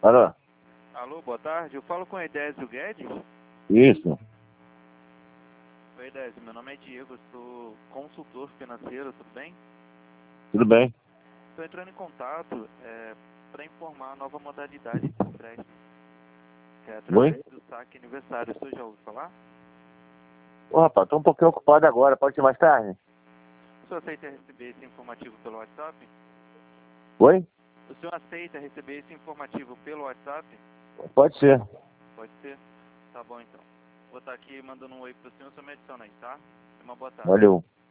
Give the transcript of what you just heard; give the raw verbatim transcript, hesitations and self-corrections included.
Alô? Alô, boa tarde. Eu falo com o Edésio Guedes. Isso. Oi, Edésio. Meu nome é Diego. Eu sou consultor financeiro, tudo bem? Tudo bem? Estou entrando em contato é, para informar a nova modalidade de empréstimo, que é através Oi? do saque aniversário. O senhor já ouviu falar? Ô, rapaz, tô um pouquinho ocupado agora. Pode ser mais tarde? O senhor aceita receber esse informativo pelo WhatsApp? Oi? O senhor aceita receber esse informativo pelo WhatsApp? Pode ser. Pode ser? Tá bom, então. Vou estar aqui mandando um oi pro senhor, o senhor me adiciona aí, tá? Uma boa tarde. Valeu.